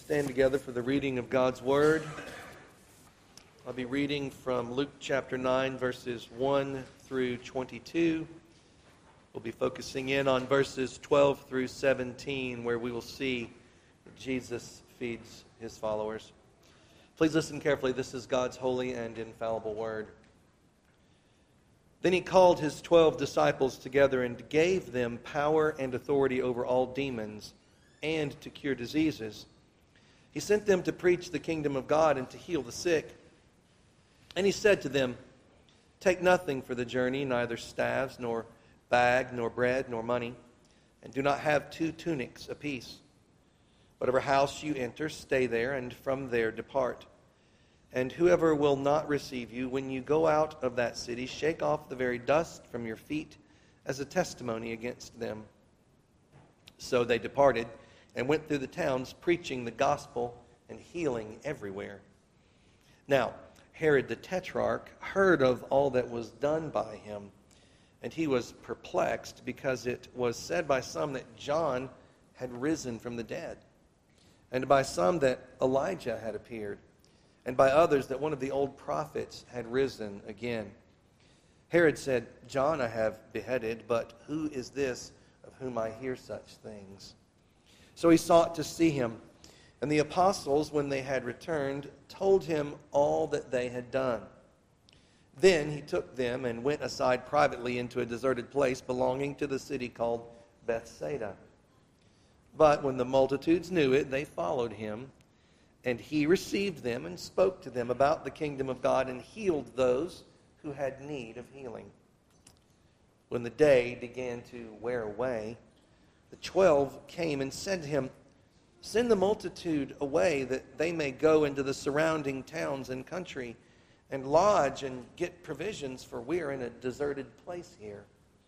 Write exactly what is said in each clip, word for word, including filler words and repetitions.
Stand together for the reading of God's Word. I'll be reading from Luke chapter nine, verses one through twenty-two. We'll be focusing in on verses twelve through seventeen, where we will see that Jesus feeds his followers. Please listen carefully. This is God's holy and infallible Word. Then he called his twelve disciples together and gave them power and authority over all demons and to cure diseases. He sent them to preach the kingdom of God and to heal the sick. And he said to them, "Take nothing for the journey, neither staves, nor bag, nor bread, nor money, and do not have two tunics apiece. Whatever house you enter, stay there, and from there depart. And whoever will not receive you, when you go out of that city, shake off the very dust from your feet as a testimony against them." So they departed and went through the towns, preaching the gospel and healing everywhere. Now, Herod the Tetrarch heard of all that was done by him, and he was perplexed, because it was said by some that John had risen from the dead, and by some that Elijah had appeared, and by others that one of the old prophets had risen again. Herod said, "John I have beheaded, but who is this of whom I hear such things?" So he sought to see him. And the apostles, when they had returned, told him all that they had done. Then he took them and went aside privately into a deserted place belonging to the city called Bethsaida. But when the multitudes knew it, they followed him. And he received them and spoke to them about the kingdom of God and healed those who had need of healing. When the day began to wear away, the twelve came and said to him, "Send the multitude away, that they may go into the surrounding towns and country and lodge and get provisions, for we are in a deserted place here."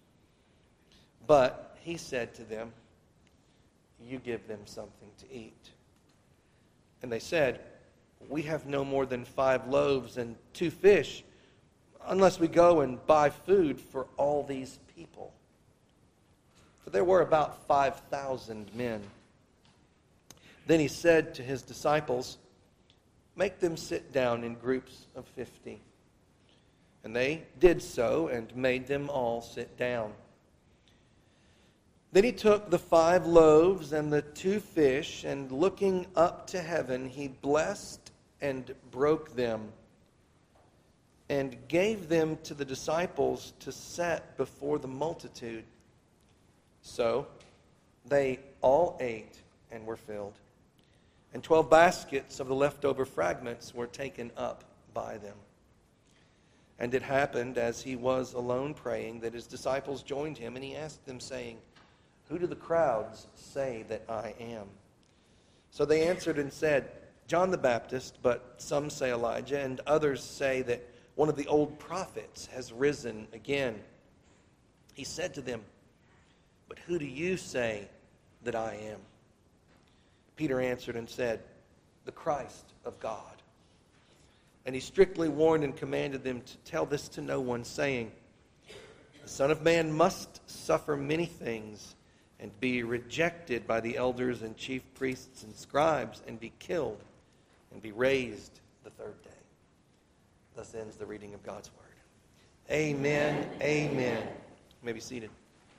But he said to them, "You give them something to eat." And they said, "We have no more than five loaves and two fish, unless we go and buy food for all these people." For there were about five thousand men. Then he said to his disciples, "Make them sit down in groups of fifty." And they did so and made them all sit down. Then he took the five loaves and the two fish, and looking up to heaven, he blessed and broke them and gave them to the disciples to set before the multitude. So they all ate and were filled. And twelve baskets of the leftover fragments were taken up by them. And it happened, as he was alone praying, that his disciples joined him, and he asked them, saying, "Who do the crowds say that I am?" So they answered and said, "John the Baptist, but some say Elijah, and others say that one of the old prophets has risen again." He said to them, "But who do you say that I am?" Peter answered and said, "The Christ of God." And he strictly warned and commanded them to tell this to no one, saying, "The Son of Man must suffer many things and be rejected by the elders and chief priests and scribes, and be killed, and be raised the third day." Thus ends the reading of God's Word. Amen. Amen. You may be seated.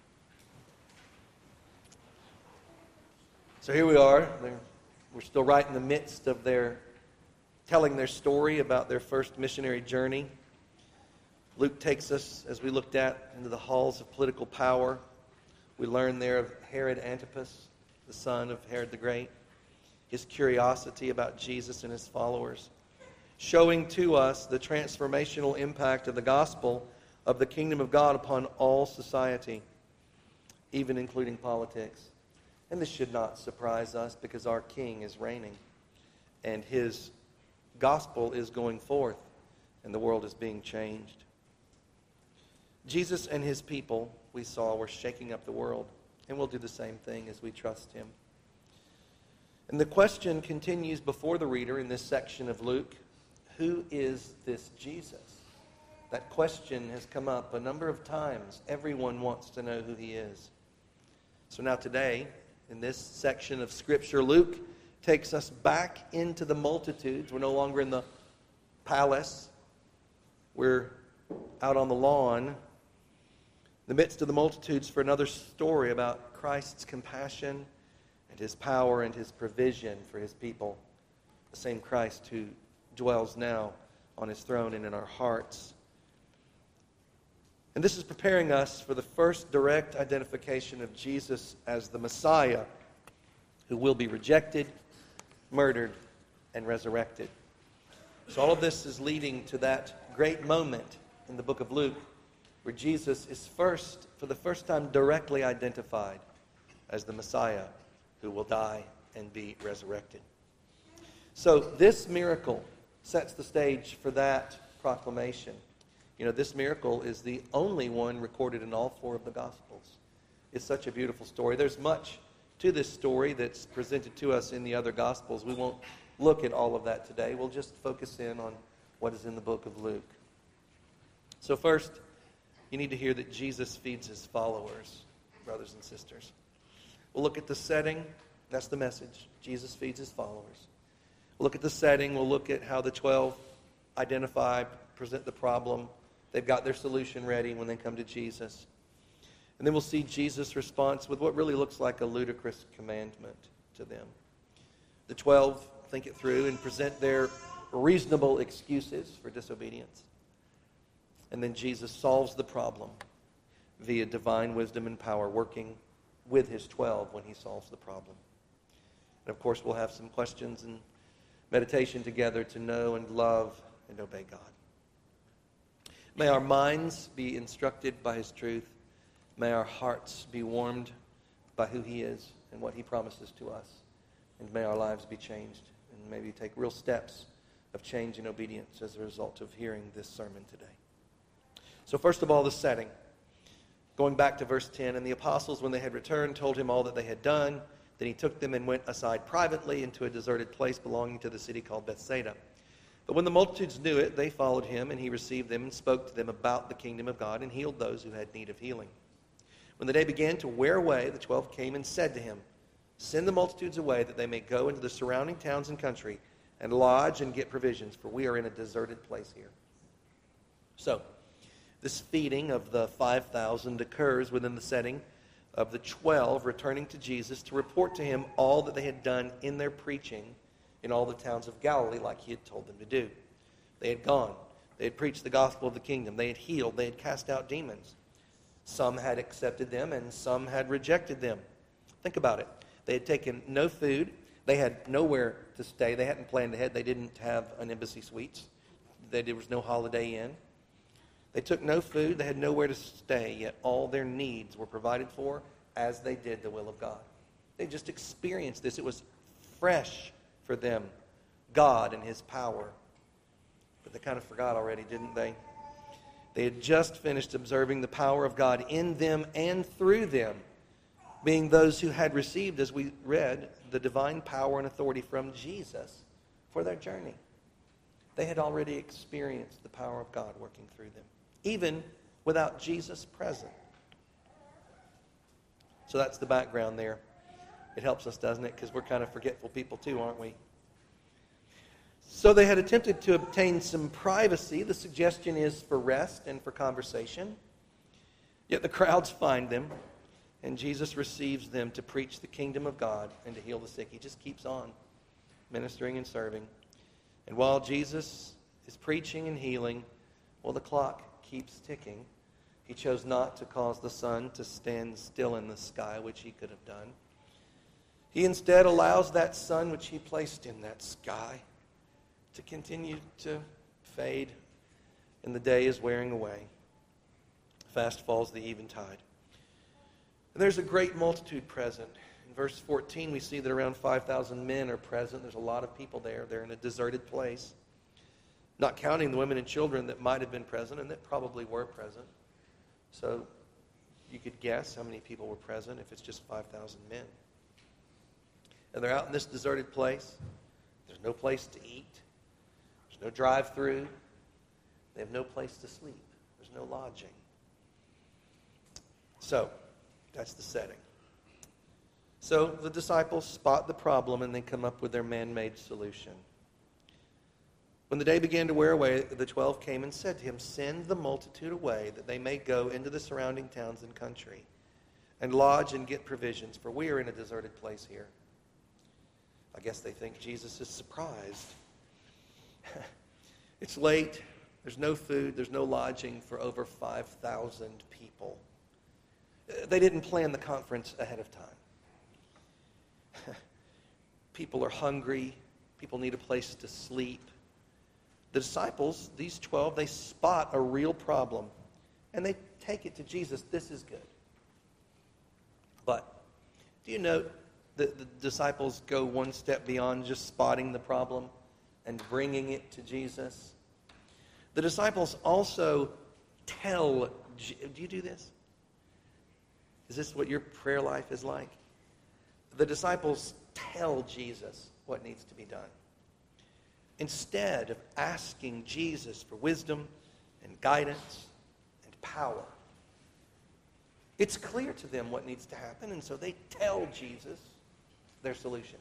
So here we are. They're, we're still right in the midst of their telling their story about their first missionary journey. Luke takes us, as we looked at, into the halls of political power. We learn there of Herod Antipas, the son of Herod the Great, his curiosity about Jesus and his followers, showing to us the transformational impact of the gospel of the kingdom of God upon all society, even including politics. And this should not surprise us, because our King is reigning, and his gospel is going forth, and the world is being changed. Jesus and his people, we saw, were shaking up the world, and we'll do the same thing as we trust him. And the question continues before the reader in this section of Luke: who is this Jesus? That question has come up a number of times. Everyone wants to know who he is. So now today, in this section of Scripture, Luke takes us back into the multitudes. We're no longer in the palace. We're out on the lawn, in the midst of the multitudes, for another story about Christ's compassion and his power and his provision for his people. The same Christ who dwells now on his throne and in our hearts. And this is preparing us for the first direct identification of Jesus as the Messiah, who will be rejected, murdered, and resurrected. So all of this is leading to that great moment in the book of Luke where Jesus is first, for the first time, directly identified as the Messiah who will die and be resurrected. So this miracle sets the stage for that proclamation. You know, this miracle is the only one recorded in all four of the Gospels. It's such a beautiful story. There's much to this story that's presented to us in the other Gospels. We won't look at all of that today. We'll just focus in on what is in the book of Luke. So first, you need to hear that Jesus feeds his followers, brothers and sisters. We'll look at the setting. That's the message. Jesus feeds his followers. We'll look at the setting. We'll look at how the twelve identify, present the problem. They've got their solution ready when they come to Jesus. And then we'll see Jesus' response with what really looks like a ludicrous commandment to them. The twelve think it through and present their reasonable excuses for disobedience. And then Jesus solves the problem via divine wisdom and power, working with his twelve when he solves the problem. And of course, we'll have some questions and meditation together to know and love and obey God. May our minds be instructed by his truth. May our hearts be warmed by who he is and what he promises to us. And may our lives be changed and maybe take real steps of change and obedience as a result of hearing this sermon today. So first of all, the setting. Going back to verse ten, and the apostles, when they had returned, told him all that they had done. Then he took them and went aside privately into a deserted place belonging to the city called Bethsaida. But when the multitudes knew it, they followed him, and he received them and spoke to them about the kingdom of God and healed those who had need of healing. When the day began to wear away, the twelve came and said to him, "Send the multitudes away that they may go into the surrounding towns and country and lodge and get provisions, for we are in a deserted place here." So, this feeding of the five thousand occurs within the setting of the twelve returning to Jesus to report to him all that they had done in their preaching in all the towns of Galilee, like he had told them to do. They had gone. They had preached the gospel of the kingdom. They had healed. They had cast out demons. Some had accepted them, and some had rejected them. Think about it. They had taken no food. They had nowhere to stay. They hadn't planned ahead. They didn't have an Embassy Suites. There was no Holiday Inn. They took no food. They had nowhere to stay, yet all their needs were provided for as they did the will of God. They just experienced this. It was fresh for them, God and his power. But they kind of forgot already, didn't they? They had just finished observing the power of God in them and through them, being those who had received, as we read, the divine power and authority from Jesus for their journey. They had already experienced the power of God working through them, even without Jesus present. So that's the background there. It helps us, doesn't it? Because we're kind of forgetful people too, aren't we? So they had attempted to obtain some privacy. The suggestion is for rest and for conversation. Yet the crowds find them, and Jesus receives them to preach the kingdom of God and to heal the sick. He just keeps on ministering and serving. And while Jesus is preaching and healing, well, the clock keeps ticking. He chose not to cause the sun to stand still in the sky, which he could have done. He instead allows that sun which he placed in that sky to continue to fade, and the day is wearing away. Fast falls the eventide. And there's a great multitude present. In verse fourteen, we see that around five thousand men are present. There's a lot of people there. They're in a deserted place. Not counting the women and children that might have been present and that probably were present. So you could guess how many people were present if it's just five thousand men. And they're out in this deserted place. There's no place to eat. There's no drive-through. They have no place to sleep. There's no lodging. So, that's the setting. So the disciples spot the problem and they come up with their man-made solution. When the day began to wear away, the twelve came and said to him, "Send the multitude away, that they may go into the surrounding towns and country, and lodge and get provisions, for we are in a deserted place here." I guess they think Jesus is surprised. It's late. There's no food. There's no lodging for over five thousand people. They didn't plan the conference ahead of time. People are hungry. People need a place to sleep. The disciples, these twelve, they spot a real problem, and they take it to Jesus. This is good. But do you note that the disciples go one step beyond just spotting the problem and bringing it to Jesus? The disciples also tell, do you do this? Is this what your prayer life is like? The disciples tell Jesus what needs to be done. Instead of asking Jesus for wisdom and guidance and power, it's clear to them what needs to happen, and so they tell Jesus their solution.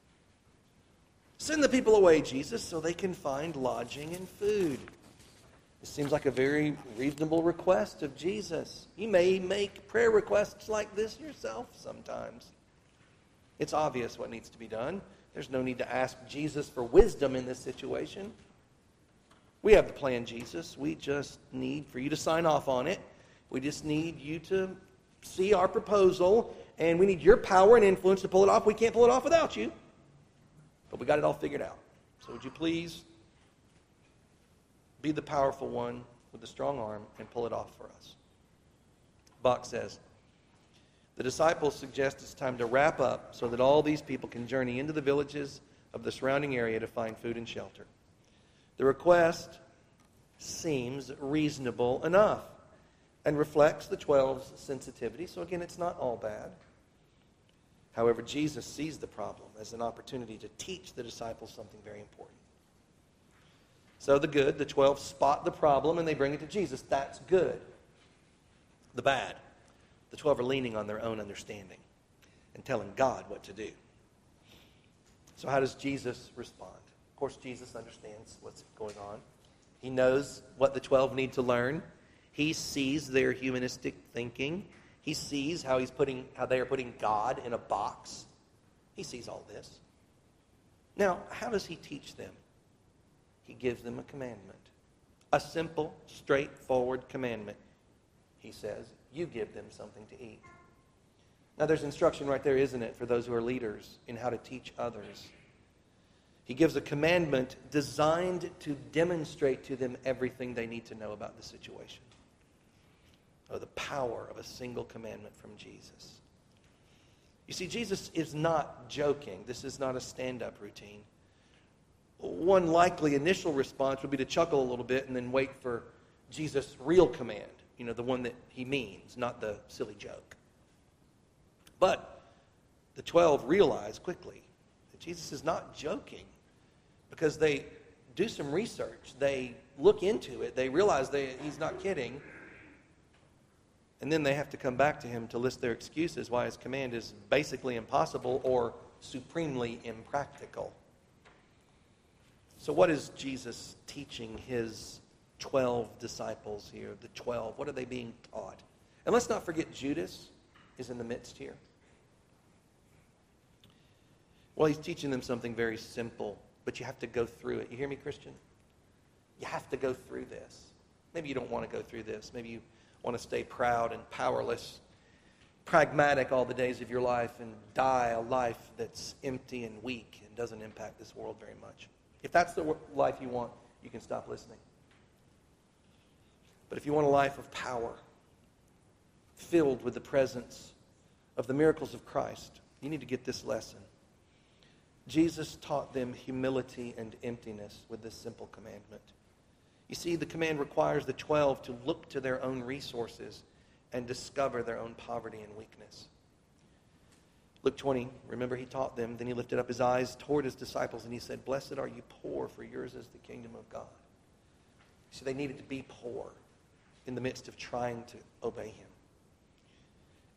Send the people away, Jesus, so they can find lodging and food. This seems like a very reasonable request of Jesus. You may make prayer requests like this yourself sometimes. It's obvious what needs to be done. There's no need to ask Jesus for wisdom in this situation. We have the plan, Jesus. We just need for you to sign off on it. We just need you to see our proposal, and we need your power and influence to pull it off. We can't pull it off without you. But we got it all figured out. So would you please be the powerful one with the strong arm and pull it off for us? Bach says, the disciples suggest it's time to wrap up so that all these people can journey into the villages of the surrounding area to find food and shelter. The request seems reasonable enough and reflects the twelve's sensitivity. So again, it's not all bad. However, Jesus sees the problem as an opportunity to teach the disciples something very important. So the good, the twelve spot the problem and they bring it to Jesus. That's good. The bad, the twelve are leaning on their own understanding and telling God what to do. So how does Jesus respond? Of course, Jesus understands what's going on. He knows what the twelve need to learn. He sees their humanistic thinking. He sees how he's putting, how they are putting God in a box. He sees all this. Now, how does he teach them? He gives them a commandment. A simple, straightforward commandment. He says, you give them something to eat. Now, there's instruction right there, isn't it, for those who are leaders in how to teach others. He gives a commandment designed to demonstrate to them everything they need to know about the situation. Oh, the power of a single commandment from Jesus. You see, Jesus is not joking. This is not a stand-up routine. One likely initial response would be to chuckle a little bit and then wait for Jesus' real command. You know, the one that he means, not the silly joke. But the twelve realize quickly that Jesus is not joking because they do some research. They look into it. They realize they, he's not kidding. And then they have to come back to him to list their excuses why his command is basically impossible or supremely impractical. So what is Jesus teaching his twelve disciples here? The twelve, what are they being taught? And let's not forget Judas is in the midst here. Well, he's teaching them something very simple, but you have to go through it. You hear me, Christian? You have to go through this. Maybe you don't want to go through this. Maybe you want to stay proud and powerless, pragmatic all the days of your life and die a life that's empty and weak and doesn't impact this world very much. If that's the life you want, you can stop listening. But if you want a life of power, filled with the presence of the miracles of Christ, you need to get this lesson. Jesus taught them humility and emptiness with this simple commandment. You see, the command requires the twelve to look to their own resources and discover their own poverty and weakness. Luke twenty, remember he taught them, then he lifted up his eyes toward his disciples and he said, "Blessed are you poor, for yours is the kingdom of God." See, they needed to be poor in the midst of trying to obey him.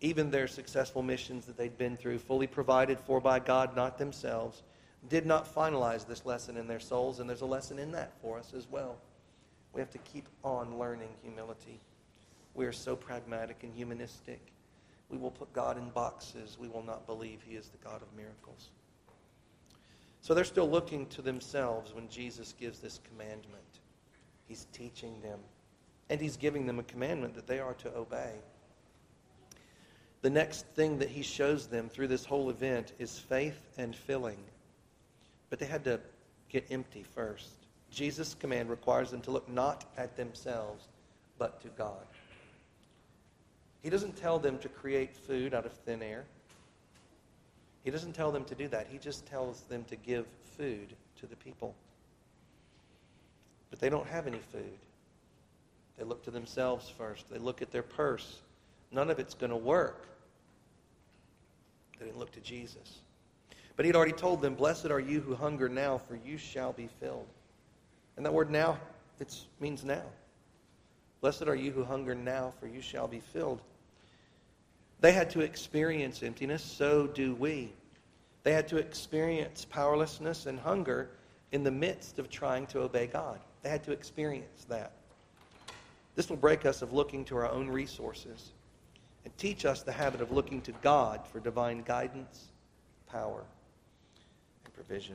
even their successful missions that they'd been through, fully provided for by God, not themselves, did not finalize this lesson in their souls, and there's a lesson in that for us as well. We have to keep on learning humility. We are so pragmatic and humanistic. We will put God in boxes. We will not believe he is the God of miracles. So they're still looking to themselves when Jesus gives this commandment. He's teaching them, and he's giving them a commandment that they are to obey. The next thing that he shows them through this whole event is faith and filling. But they had to get empty first. Jesus' command requires them to look not at themselves, but to God. He doesn't tell them to create food out of thin air. He doesn't tell them to do that. He just tells them to give food to the people. But they don't have any food. They look to themselves first. They look at their purse. None of it's going to work. They didn't look to Jesus. But he'd already told them, blessed are you who hunger now, for you shall be filled. And that word now, it means now. Blessed are you who hunger now, for you shall be filled. They had to experience emptiness, so do we. They had to experience powerlessness and hunger in the midst of trying to obey God. They had to experience that. This will break us of looking to our own resources and teach us the habit of looking to God for divine guidance, power, and provision.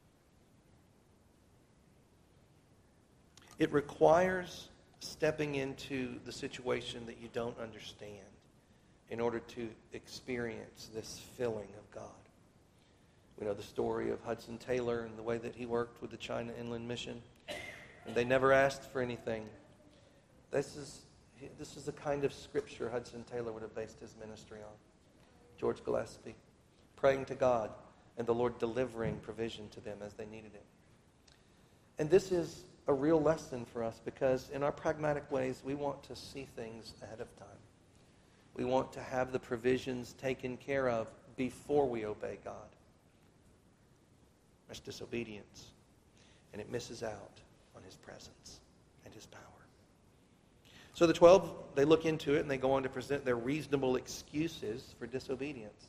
It requires stepping into the situation that you don't understand in order to experience this filling of God. We know the story of Hudson Taylor and the way that he worked with the China Inland Mission. And they never asked for anything. This is, this is the kind of scripture Hudson Taylor would have based his ministry on. George Gillespie, praying to God and the Lord delivering provision to them as they needed it. And this is a real lesson for us because in our pragmatic ways, we want to see things ahead of time. We want to have the provisions taken care of before we obey God. That's disobedience, and it misses out on his presence and his power. So the twelve, they look into it and they go on to present their reasonable excuses for disobedience.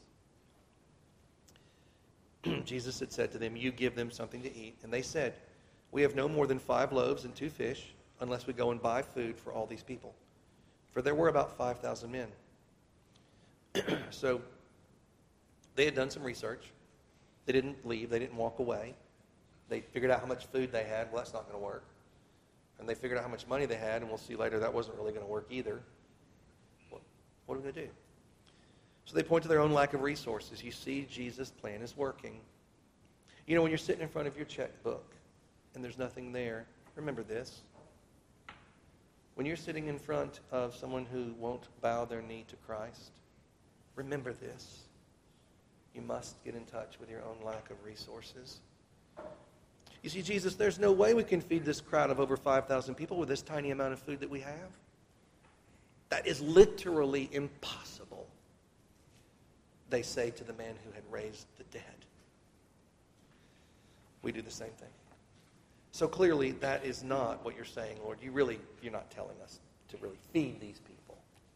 Jesus had said to them, you give them something to eat. And they said, we have no more than five loaves and two fish unless we go and buy food for all these people. For there were about five thousand men. So they had done some research. They didn't leave. They didn't walk away. They figured out how much food they had. Well, that's not going to work. And they figured out how much money they had, and we'll see later that wasn't really going to work either. What, what are we going to do? So they point to their own lack of resources. You see, Jesus' plan is working. You know, when you're sitting in front of your checkbook and there's nothing there, remember this. When you're sitting in front of someone who won't bow their knee to Christ, remember this. You must get in touch with your own lack of resources. You see, Jesus, there's no way we can feed this crowd of over five thousand people with this tiny amount of food that we have. That is literally impossible, they say to the man who had raised the dead. We do the same thing. So clearly, that is not what you're saying, Lord. You really, you're not telling us to really feed these people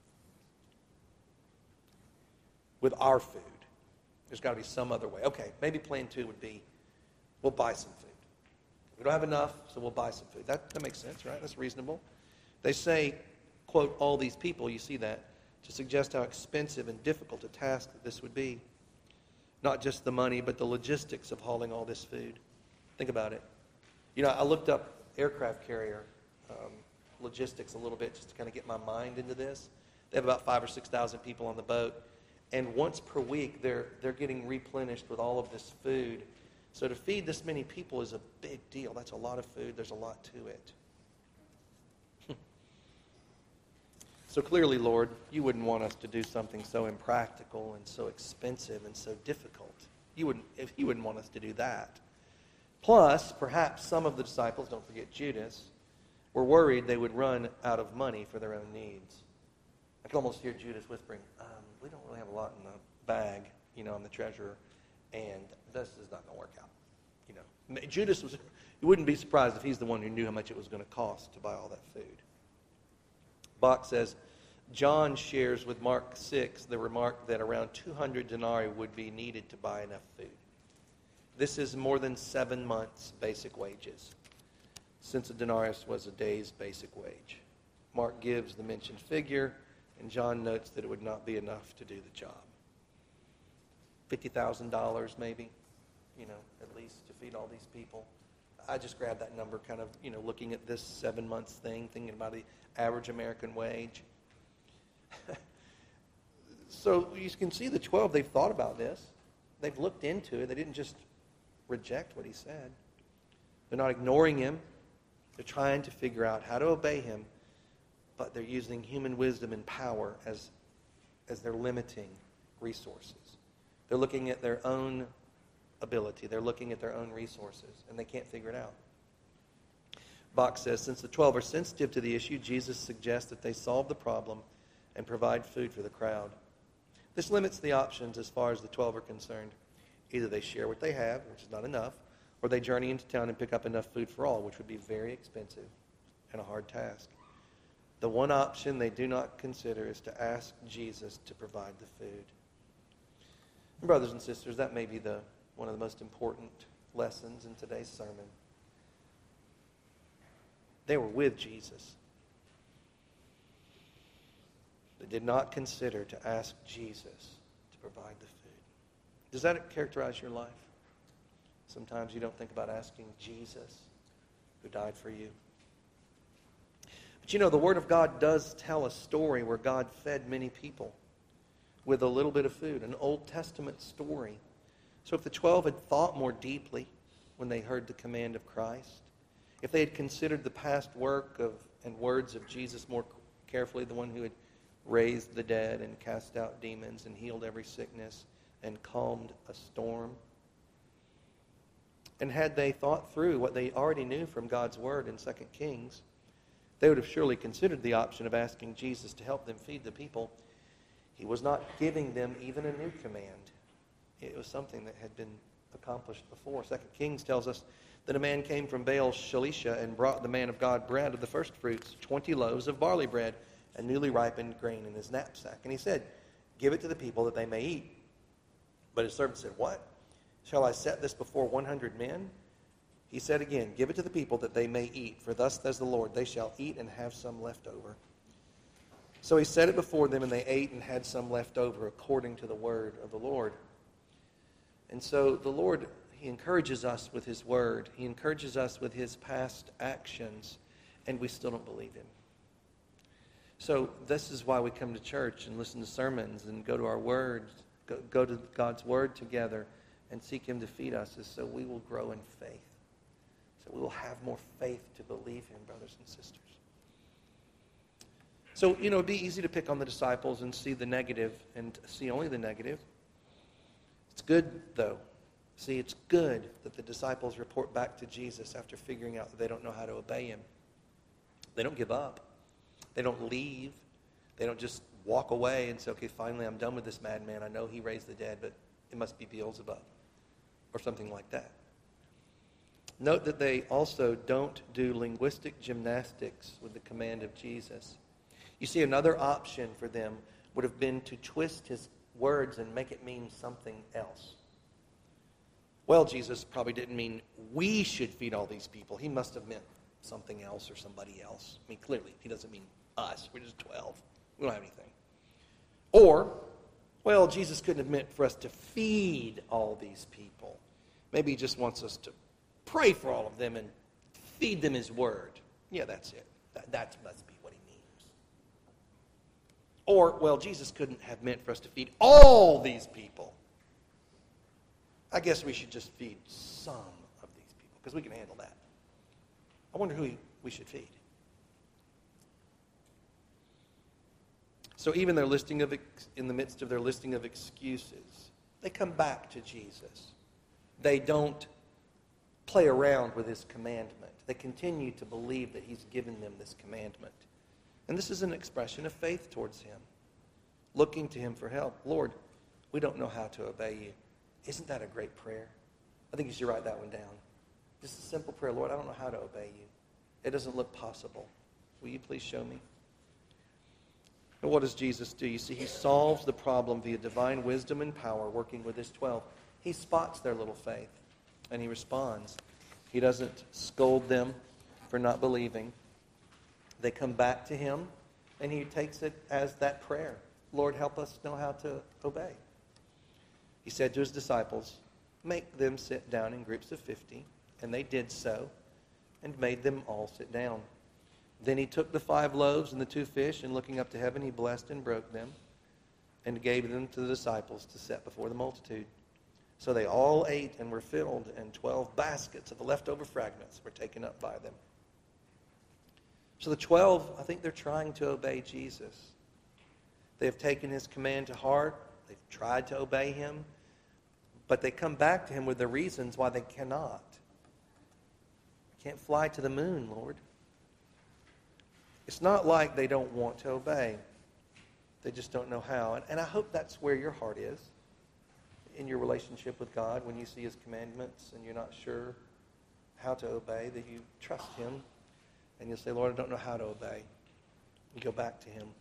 with our food. There's got to be some other way. Okay, maybe plan two would be, we'll buy some food. We don't have enough, so we'll buy some food. That, that makes sense, right? That's reasonable. They say, quote, all these people, you see that, to suggest how expensive and difficult a task that this would be. Not just the money, but the logistics of hauling all this food. Think about it. You know, I looked up aircraft carrier um, logistics a little bit just to kind of get my mind into this. They have about five or six thousand people on the boat, and once per week they're they're getting replenished with all of this food. So to feed this many people is a big deal. That's a lot of food. There's a lot to it. So clearly, Lord, you wouldn't want us to do something so impractical and so expensive and so difficult. You wouldn't, if you wouldn't want us to do that. Plus, perhaps some of the disciples, don't forget Judas, were worried they would run out of money for their own needs. I can almost hear Judas whispering, um, we don't really have a lot in the bag, you know, on the treasurer, and this is not going to work out. You know, Judas was, you wouldn't be surprised if he's the one who knew how much it was going to cost to buy all that food. Bach says, John shares with Mark six the remark that around two hundred denarii would be needed to buy enough food. This is more than seven months' basic wages, since a denarius was a day's basic wage. Mark gives the mentioned figure, and John notes that it would not be enough to do the job. fifty thousand dollars maybe, you know, at least to feed all these people. I just grabbed that number kind of, you know, looking at this seven months thing, thinking about the average American wage. So you can see the twelve, they've thought about this. They've looked into it. They didn't just reject what he said. They're not ignoring him. They're trying to figure out how to obey him, but they're using human wisdom and power as, as their limiting resources. They're looking at their own ability. They're looking at their own resources, and they can't figure it out. Bach says, since the twelve are sensitive to the issue, Jesus suggests that they solve the problem and provide food for the crowd. This limits the options as far as the twelve are concerned. Either they share what they have, which is not enough, or they journey into town and pick up enough food for all, which would be very expensive and a hard task. The one option they do not consider is to ask Jesus to provide the food. And brothers and sisters, that may be the one of the most important lessons in today's sermon. They were with Jesus. They did not consider to ask Jesus to provide the food. Does that characterize your life? Sometimes you don't think about asking Jesus, who died for you. But you know, the Word of God does tell a story where God fed many people with a little bit of food, an Old Testament story. So if the twelve had thought more deeply when they heard the command of Christ, if they had considered the past work of and words of Jesus more carefully, the one who had raised the dead and cast out demons and healed every sickness and calmed a storm, and had they thought through what they already knew from God's Word in Second Kings, they would have surely considered the option of asking Jesus to help them feed the people. He was not giving them even a new command. It was something that had been accomplished before. Second Kings tells us that a man came from Baal Shalisha and brought the man of God bread of the first fruits, twenty loaves of barley bread, and newly ripened grain in his knapsack. And he said, give it to the people that they may eat. But his servant said, what? Shall I set this before one hundred men? He said again, give it to the people that they may eat, for thus says the Lord, they shall eat and have some left over. So he set it before them, and they ate and had some left over, according to the word of the Lord. And so the Lord, He encourages us with His word. He encourages us with His past actions, and we still don't believe Him. So this is why we come to church and listen to sermons and go to our words, go, go to God's Word together and seek Him to feed us, is so we will grow in faith. So we will have more faith to believe Him, brothers and sisters. So, you know, it'd be easy to pick on the disciples and see the negative and see only the negative. It's good, though. See, it's good that the disciples report back to Jesus after figuring out that they don't know how to obey Him. They don't give up. They don't leave. They don't just walk away and say, okay, finally I'm done with this madman. I know he raised the dead, but it must be Beelzebub or something like that. Note that they also don't do linguistic gymnastics with the command of Jesus. You see, another option for them would have been to twist His words and make it mean something else. Well, Jesus probably didn't mean we should feed all these people. He must have meant something else or somebody else. I mean, clearly, He doesn't mean us. We're just twelve. We don't have anything. Or, well, Jesus couldn't have meant for us to feed all these people. Maybe He just wants us to pray for all of them and feed them His word. Yeah, that's it. That, that must be what He means. Or, well, Jesus couldn't have meant for us to feed all these people. I guess we should just feed some of these people because we can handle that. I wonder who we, we should feed. So even their listing of in the midst of their listing of excuses, they come back to Jesus. They don't play around with His commandment. They continue to believe that He's given them this commandment. And this is an expression of faith towards Him, looking to Him for help. Lord, we don't know how to obey You. Isn't that a great prayer? I think you should write that one down. Just a simple prayer. Lord, I don't know how to obey You. It doesn't look possible. Will You please show me? And what does Jesus do? You see, he solves the problem via divine wisdom and power working with his twelve. He spots their little faith, and he responds. He doesn't scold them for not believing. They come back to him, and he takes it as that prayer. Lord, help us know how to obey. He said to his disciples, make them sit down in groups of fifty. And they did so, and made them all sit down. Then he took the five loaves and the two fish, and looking up to heaven, he blessed and broke them, and gave them to the disciples to set before the multitude. So they all ate and were filled, and twelve baskets of the leftover fragments were taken up by them. So the twelve, I think they're trying to obey Jesus. They have taken his command to heart. They've tried to obey him. But they come back to him with the reasons why they cannot. Can't fly to the moon, Lord. It's not like they don't want to obey. They just don't know how. And, and I hope that's where your heart is in your relationship with God when you see his commandments and you're not sure how to obey, that you trust him and you'll say, Lord, I don't know how to obey. You go back to him.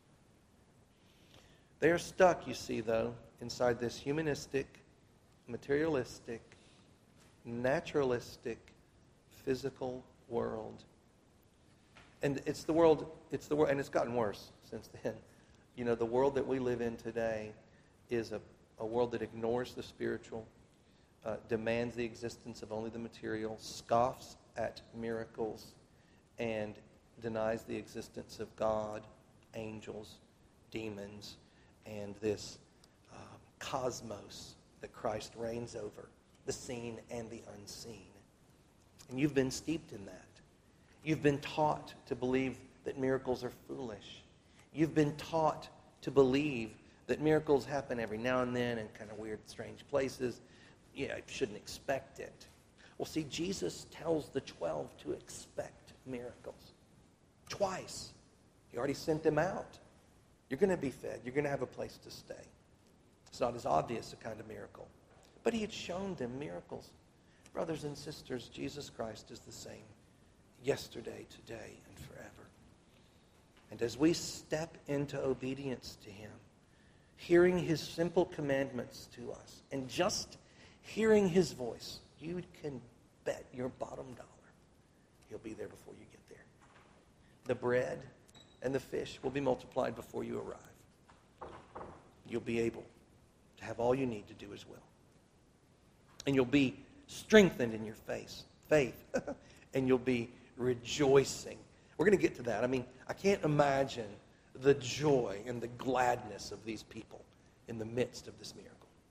They are stuck, you see, though, inside this humanistic, materialistic, naturalistic, physical world. And it's the world, it's the world, and it's gotten worse since then. You know, the world that we live in today is a, a world that ignores the spiritual, uh, demands the existence of only the material, scoffs at miracles, and denies the existence of God, angels, demons, and this um, cosmos that Christ reigns over, the seen and the unseen. And you've been steeped in that. You've been taught to believe that miracles are foolish. You've been taught to believe that miracles happen every now and then in kind of weird, strange places. Yeah, you shouldn't expect it. Well, see, Jesus tells the twelve to expect miracles. Twice. He already sent them out. You're going to be fed. You're going to have a place to stay. It's not as obvious a kind of miracle. But he had shown them miracles. Brothers and sisters, Jesus Christ is the same yesterday, today, and forever. And as we step into obedience to him, hearing his simple commandments to us, and just hearing his voice, you can bet your bottom dollar he'll be there before you get there. The bread and the fish will be multiplied before you arrive. You'll be able to have all you need to do as well. And you'll be strengthened in your faith, faith, and you'll be rejoicing. We're going to get to that. I mean, I can't imagine the joy and the gladness of these people in the midst of this miracle.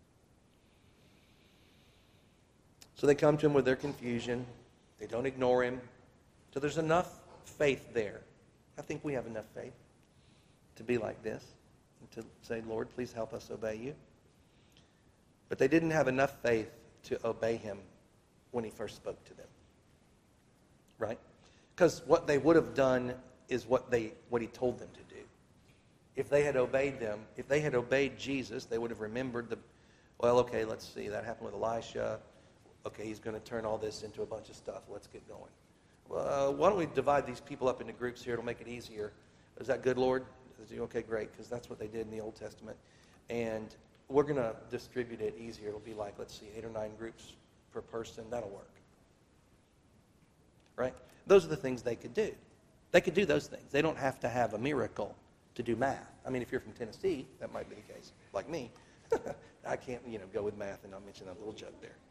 So they come to him with their confusion. They don't ignore him. So there's enough faith there. I think we have enough faith to be like this and to say, Lord, please help us obey you. But they didn't have enough faith to obey him when he first spoke to them. Right? Because what they would have done is what they what he told them to do. If they had obeyed them, if they had obeyed Jesus, they would have remembered the, well, okay, let's see, that happened with Elisha. Okay, he's going to turn all this into a bunch of stuff. Let's get going. Well, uh, why don't we divide these people up into groups here? It'll make it easier. Is that good, Lord? Is he, okay, great, because that's what they did in the Old Testament. And we're going to distribute it easier. It'll be like, let's see, eight or nine groups per person. That'll work. Right? Those are the things they could do. They could do those things. They don't have to have a miracle to do math. I mean, if you're from Tennessee, that might be the case. Like me. I can't, you know, go with math and not mention that little joke there.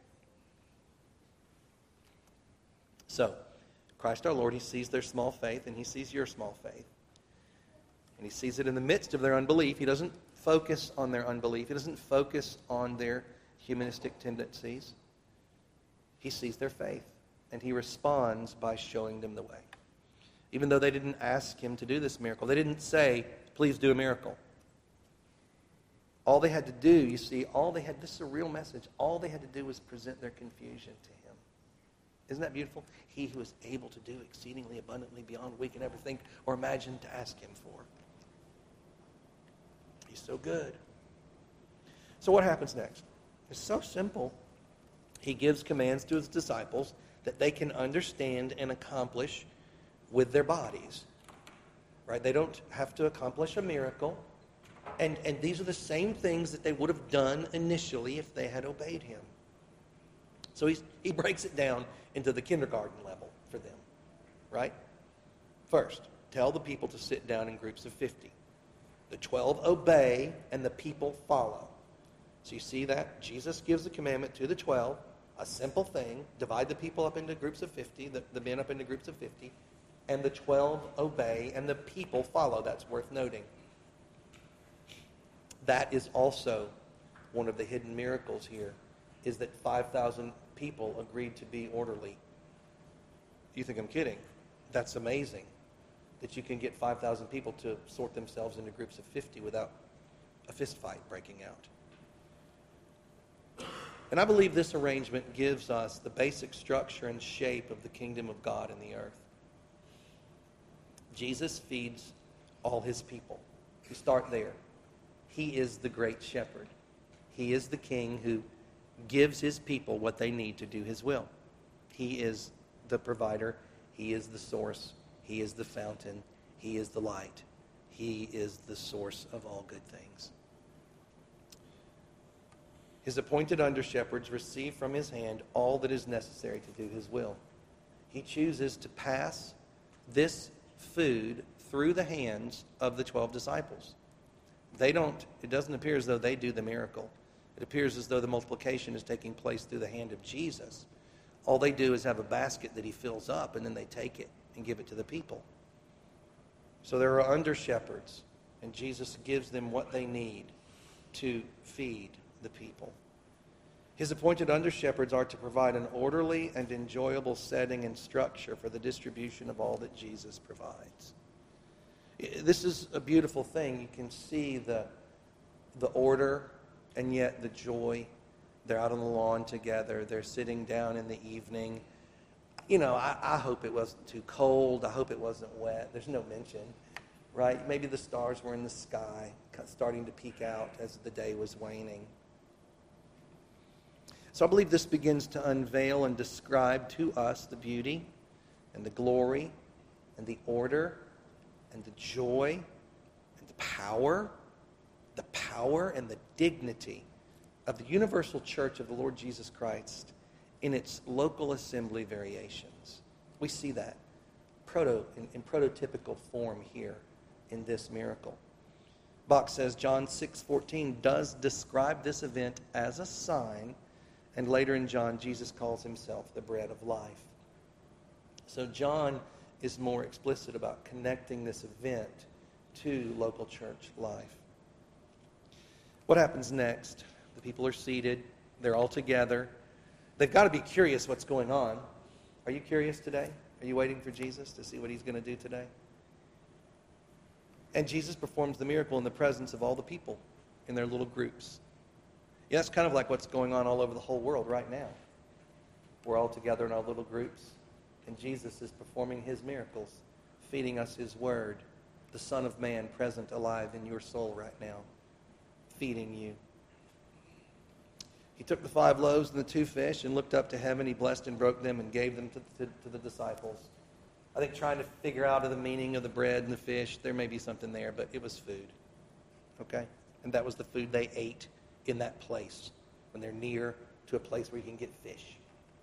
So, Christ our Lord, he sees their small faith, and he sees your small faith. And he sees it in the midst of their unbelief. He doesn't focus on their unbelief. He doesn't focus on their humanistic tendencies. He sees their faith, and he responds by showing them the way. Even though they didn't ask him to do this miracle. They didn't say, please do a miracle. All they had to do, you see, all they had, this is a real message, all they had to do was present their confusion to him. Isn't that beautiful? He who is able to do exceedingly abundantly beyond we can ever think or imagine to ask him for. He's so good. So what happens next? It's so simple. He gives commands to his disciples that they can understand and accomplish with their bodies. right? They don't have to accomplish a miracle. And, and these are the same things that they would have done initially if they had obeyed him. So he's, he breaks it down into the kindergarten level for them, right? First, tell the people to sit down in groups of fifty. The twelve obey, and the people follow. So you see that? Jesus gives the commandment to the twelve, a simple thing. Divide the people up into groups of fifty, the, the men up into groups of fifty, and the twelve obey, and the people follow. That's worth noting. That is also one of the hidden miracles here, is that five thousand people agreed to be orderly. You think I'm kidding? That's amazing, that you can get five thousand people to sort themselves into groups of fifty without a fist fight breaking out. And I believe this arrangement gives us the basic structure and shape of the kingdom of God in the earth. Jesus feeds all his people. We start there. He is the great shepherd. He is the king who gives his people what they need to do his will. He is the provider. He is the source. He is the fountain. He is the light. He is the source of all good things. His appointed under-shepherds receive from his hand all that is necessary to do his will. He chooses to pass this food through the hands of the twelve disciples. They don't, it doesn't appear as though they do the miracle. It appears as though the multiplication is taking place through the hand of Jesus. All they do is have a basket that he fills up, and then they take it and give it to the people. So there are under-shepherds, and Jesus gives them what they need to feed the people. His appointed under-shepherds are to provide an orderly and enjoyable setting and structure for the distribution of all that Jesus provides. This is a beautiful thing. You can see the, the order and yet the joy. They're out on the lawn together. They're sitting down in the evening. You know, I, I hope it wasn't too cold. I hope it wasn't wet. There's no mention, right? Maybe the stars were in the sky, starting to peek out as the day was waning. So I believe this begins to unveil and describe to us the beauty and the glory and the order and the joy and the power, the power and the dignity of the universal church of the Lord Jesus Christ in its local assembly variations. We see that proto in, in prototypical form here in this miracle. Bach says John six fourteen does describe this event as a sign, and later in John, Jesus calls himself the bread of life. So John is more explicit about connecting this event to local church life. What happens next? The people are seated. They're all together. They've got to be curious what's going on. Are you curious today? Are you waiting for Jesus to see what he's going to do today? And Jesus performs the miracle in the presence of all the people in their little groups. Yeah, that's kind of like what's going on all over the whole world right now. We're all together in our little groups, and Jesus is performing his miracles, feeding us his word, the Son of Man present alive in your soul right now, feeding you. He took the five loaves and the two fish and looked up to heaven. He blessed and broke them and gave them to, to, to the disciples. I think trying to figure out the meaning of the bread and the fish, there may be something there, but it was food. Okay? And that was the food they ate in that place when they're near to a place where you can get fish.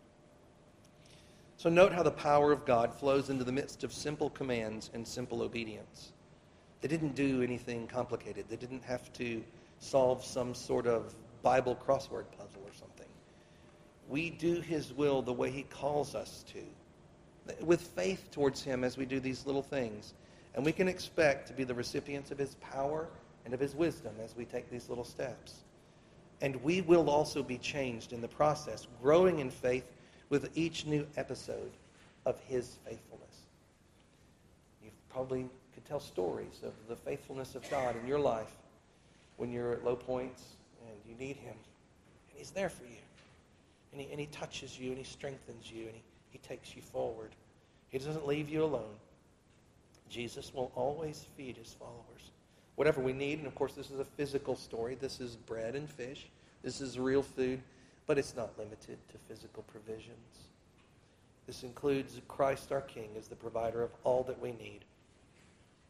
So note how the power of God flows into the midst of simple commands and simple obedience. They didn't do anything complicated. They didn't have to solve some sort of Bible crossword puzzle or something. We do his will the way he calls us to, with faith towards him as we do these little things. And we can expect to be the recipients of his power and of his wisdom as we take these little steps. And we will also be changed in the process, growing in faith with each new episode of his faithfulness. You probably could tell stories of the faithfulness of God in your life when you're at low points and you need him. And he's there for you. And he, and he touches you and he strengthens you and he, he takes you forward. He doesn't leave you alone. Jesus will always feed his followers. Whatever we need, and of course this is a physical story. This is bread and fish. This is real food, but it's not limited to physical provisions. This includes Christ our King as the provider of all that we need.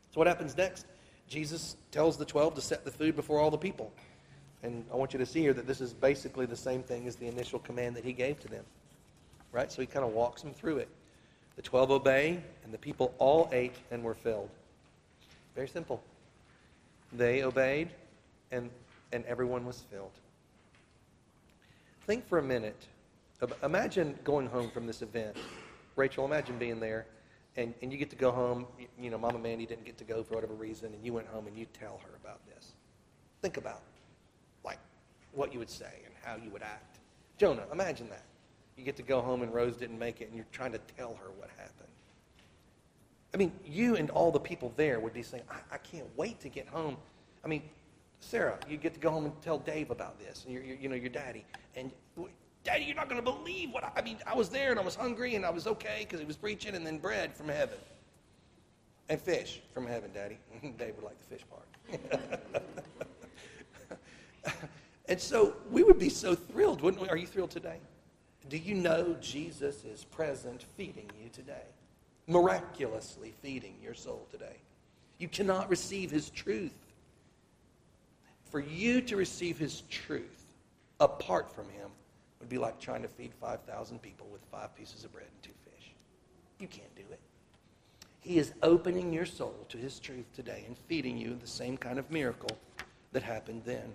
So what happens next? Jesus tells the twelve to set the food before all the people. And I want you to see here that this is basically the same thing as the initial command that he gave to them. Right? So he kind of walks them through it. The twelve obey, and the people all ate and were filled. Very simple. They obeyed, and, and everyone was filled. Think for a minute. Imagine going home from this event. Rachel, imagine being there, and, and you get to go home. You, you know, Mama Mandy didn't get to go for whatever reason, and you went home and you tell her about this. Think about, like, what you would say and how you would act. Jonah, imagine that. You get to go home and Rose didn't make it, and you're trying to tell her what happened. I mean, you and all the people there would be saying, I, I can't wait to get home. I mean, Sarah, you get to go home and tell Dave about this, and you're, you're, you know, your daddy. And, Daddy, you're not going to believe what I, I mean, I was there, and I was hungry, and I was okay because he was preaching, and then bread from heaven. And fish from heaven, Daddy. Dave would like the fish part. And so we would be so thrilled, wouldn't we? Are you thrilled today? Do you know Jesus is present feeding you today? Miraculously feeding your soul today. You cannot receive his truth. For you to receive his truth apart from him would be like trying to feed five thousand people with five pieces of bread and two fish. You can't do it. He is opening your soul to his truth today and feeding you the same kind of miracle that happened then.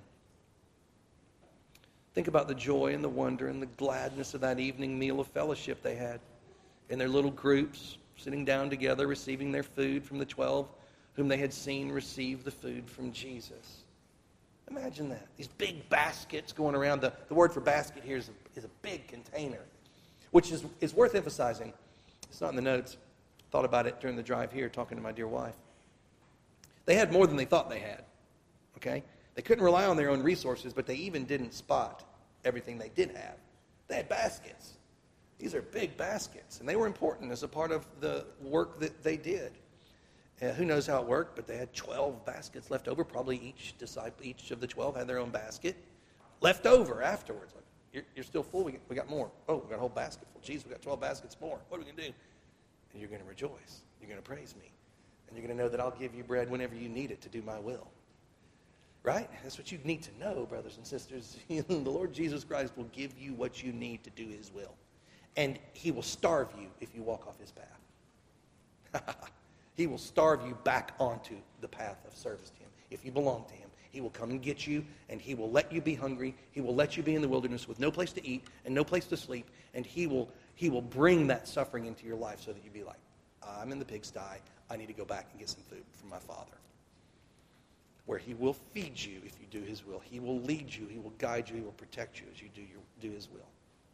Think about the joy and the wonder and the gladness of that evening meal of fellowship they had in their little groups, sitting down together, receiving their food from the twelve whom they had seen receive the food from Jesus. Imagine that. These big baskets going around. The, the word for basket here is a, is a big container, which is, is worth emphasizing. It's not in the notes. Thought about it during the drive here, talking to my dear wife. They had more than they thought they had. Okay? They couldn't rely on their own resources, but they even didn't spot everything they did have. They had baskets. These are big baskets, and they were important as a part of the work that they did. Uh, who knows how it worked, but they had twelve baskets left over. Probably each disciple, each of the twelve had their own basket left over afterwards. Like, you're, you're still full. We, we got more. Oh, we got a whole basket full. Geez, we got twelve baskets more. What are we going to do? And you're going to rejoice. You're going to praise me. And you're going to know that I'll give you bread whenever you need it to do my will. Right? That's what you need to know, brothers and sisters. The Lord Jesus Christ will give you what you need to do his will. And he will starve you if you walk off his path. He will starve you back onto the path of service to him. If you belong to him, he will come and get you, and he will let you be hungry. He will let you be in the wilderness with no place to eat and no place to sleep, and he will he will bring that suffering into your life so that you be like, I'm in the pigsty. I need to go back and get some food from my Father. Where he will feed you if you do his will. He will lead you. He will guide you. He will protect you as you do your, do his will.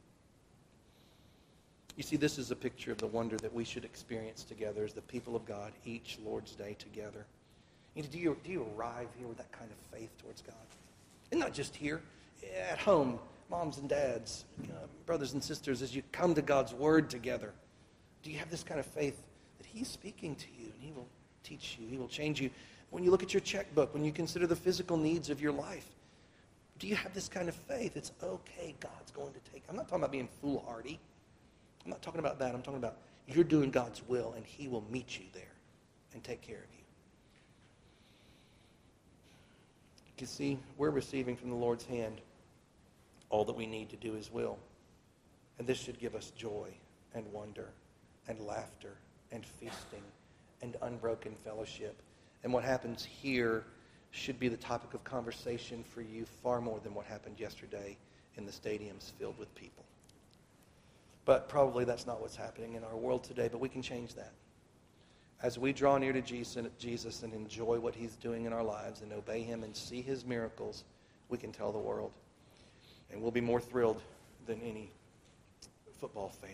You see, this is a picture of the wonder that we should experience together as the people of God each Lord's Day together. You know, do you, do you arrive here with that kind of faith towards God? And not just here, at home, moms and dads, uh, brothers and sisters, as you come to God's Word together. Do you have this kind of faith that he's speaking to you and he will teach you, he will change you? When you look at your checkbook, when you consider the physical needs of your life, do you have this kind of faith? It's okay, God's going to take. I'm not talking about being foolhardy. I'm not talking about that. I'm talking about you're doing God's will, and he will meet you there and take care of you. You see, we're receiving from the Lord's hand all that we need to do his will. And this should give us joy and wonder and laughter and feasting and unbroken fellowship. And what happens here should be the topic of conversation for you far more than what happened yesterday in the stadiums filled with people. But probably that's not what's happening in our world today, but we can change that. As we draw near to Jesus and enjoy what he's doing in our lives and obey him and see his miracles, we can tell the world. And we'll be more thrilled than any football fan.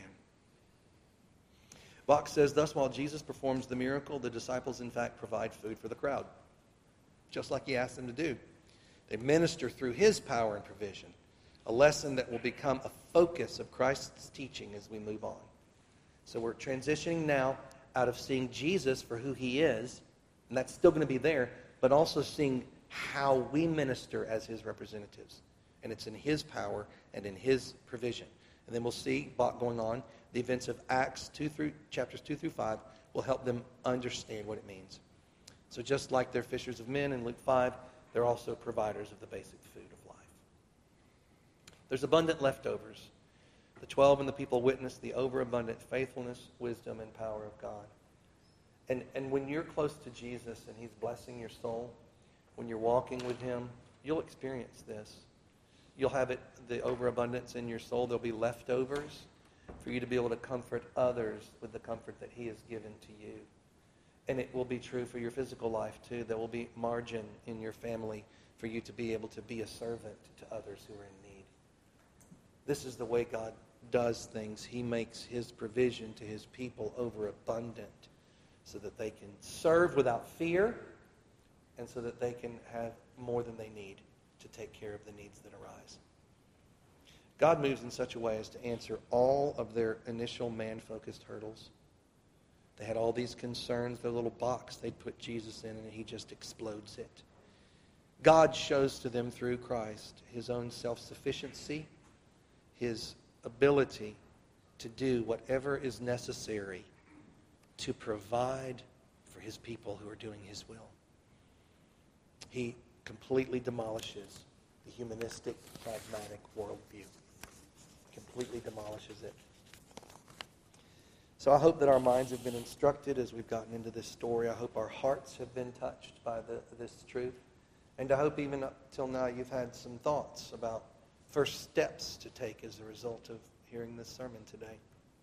Bach says, thus, while Jesus performs the miracle, the disciples, in fact, provide food for the crowd, just like he asked them to do. They minister through his power and provision, a lesson that will become a focus of Christ's teaching as we move on. So we're transitioning now out of seeing Jesus for who he is, and that's still going to be there, but also seeing how we minister as his representatives. And it's in his power and in his provision. And then we'll see, Bach going on, the events of Acts two through chapters two through five will help them understand what it means. So just like they're fishers of men in Luke five, they're also providers of the basic food of life. There's abundant leftovers. The twelve and the people witness the overabundant faithfulness, wisdom, and power of God. And, and when you're close to Jesus and he's blessing your soul, when you're walking with him, you'll experience this. You'll have it, the overabundance in your soul. There'll be leftovers for you to be able to comfort others with the comfort that he has given to you. And it will be true for your physical life too. There will be margin in your family for you to be able to be a servant to others who are in need. This is the way God does things. He makes his provision to his people overabundant so that they can serve without fear and so that they can have more than they need to take care of the needs that arise. God moves in such a way as to answer all of their initial man-focused hurdles. They had all these concerns, their little box they'd put Jesus in, and he just explodes it. God shows to them through Christ his own self-sufficiency, his ability to do whatever is necessary to provide for his people who are doing his will. He completely demolishes the humanistic, pragmatic worldview. Completely demolishes it. So I hope that our minds have been instructed as we've gotten into this story. I hope our hearts have been touched by the, this truth. And I hope even up till now you've had some thoughts about first steps to take as a result of hearing this sermon today.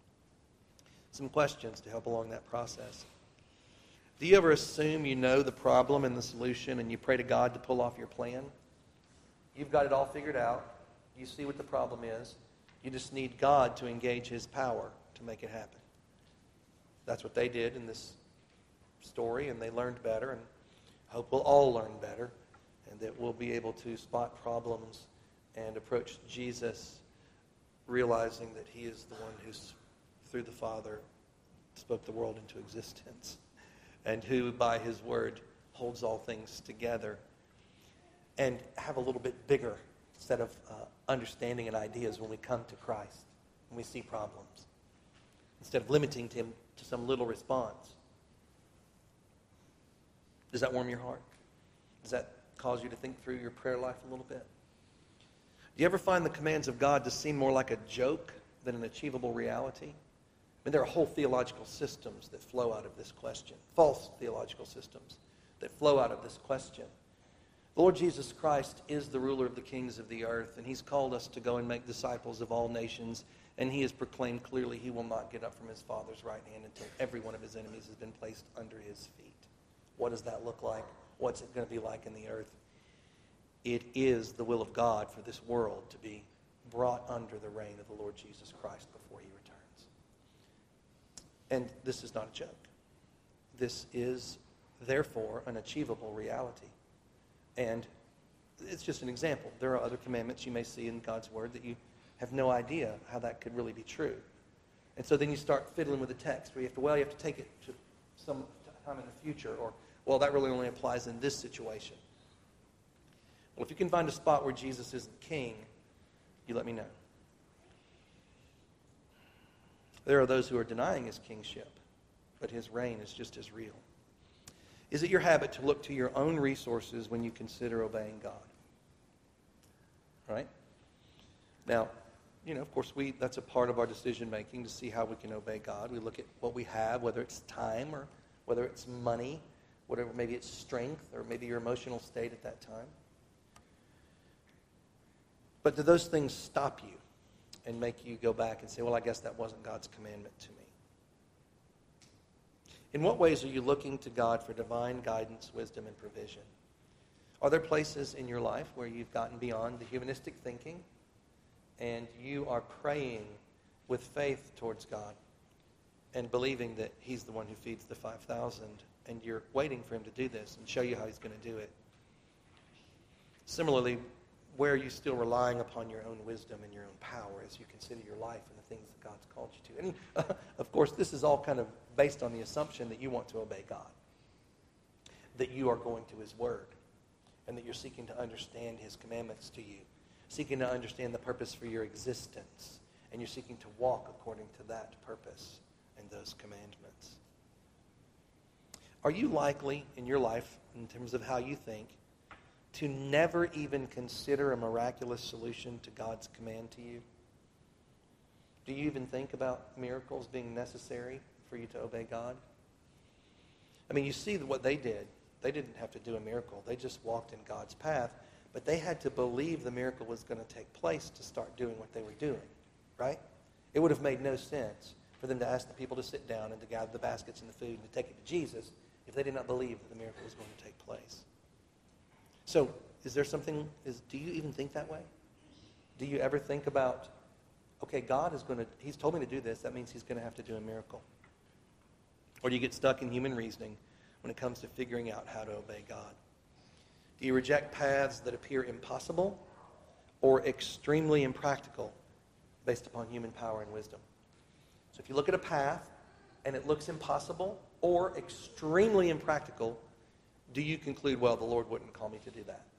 Some questions to help along that process. Do you ever assume you know the problem and the solution and you pray to God to pull off your plan? You've got it all figured out. You see what the problem is. You just need God to engage his power to make it happen. That's what they did in this story, and they learned better, and I hope we'll all learn better, and that we'll be able to spot problems and approach Jesus realizing that he is the one who's, through the Father, spoke the world into existence, and who, by his word, holds all things together, and have a little bit bigger set of uh, understanding and ideas when we come to Christ, when we see problems, instead of limiting him to some little response. Does that warm your heart? Does that cause you to think through your prayer life a little bit? Do you ever find the commands of God to seem more like a joke than an achievable reality? I mean, there are whole theological systems that flow out of this question, false theological systems that flow out of this question. The Lord Jesus Christ is the ruler of the kings of the earth, and he's called us to go and make disciples of all nations, and he has proclaimed clearly he will not get up from his Father's right hand until every one of his enemies has been placed under his feet. What does that look like? What's it going to be like in the earth? It is the will of God for this world to be brought under the reign of the Lord Jesus Christ before he returns. And this is not a joke. This is, therefore, an achievable reality. And it's just an example. There are other commandments you may see in God's word that you have no idea how that could really be true. And so then you start fiddling with the text where you have to, well, you have to take it to some time in the future, or, well, that really only applies in this situation. Well, if you can find a spot where Jesus isn't king, you let me know. There are those who are denying his kingship, but his reign is just as real. Is it your habit to look to your own resources when you consider obeying God? Right? Now, you know, of course, we that's a part of our decision-making to see how we can obey God. We look at what we have, whether it's time or whether it's money, whatever, maybe it's strength or maybe your emotional state at that time. But do those things stop you and make you go back and say, well, I guess that wasn't God's commandment to me? In what ways are you looking to God for divine guidance, wisdom, and provision? Are there places in your life where you've gotten beyond the humanistic thinking and you are praying with faith towards God and believing that he's the one who feeds the five thousand, and you're waiting for him to do this and show you how he's going to do it? Similarly, where are you still relying upon your own wisdom and your own power as you consider your life and the things that God's called you to? And uh, of course, this is all kind of based on the assumption that you want to obey God, that you are going to his word, and that you're seeking to understand his commandments to you, seeking to understand the purpose for your existence, and you're seeking to walk according to that purpose and those commandments. Are you likely in your life, in terms of how you think, to never even consider a miraculous solution to God's command to you? Do you even think about miracles being necessary for you to obey God? I mean, you see what they did. They didn't have to do a miracle. They just walked in God's path. But they had to believe the miracle was going to take place to start doing what they were doing, right? It would have made no sense for them to ask the people to sit down and to gather the baskets and the food and to take it to Jesus if they did not believe that the miracle was going to take place. So, is there something, is, do you even think that way? Do you ever think about, okay, God is going to, he's told me to do this, that means he's going to have to do a miracle? Or do you get stuck in human reasoning when it comes to figuring out how to obey God? Do you reject paths that appear impossible or extremely impractical based upon human power and wisdom? So if you look at a path and it looks impossible or extremely impractical, do you conclude, well, the Lord wouldn't call me to do that?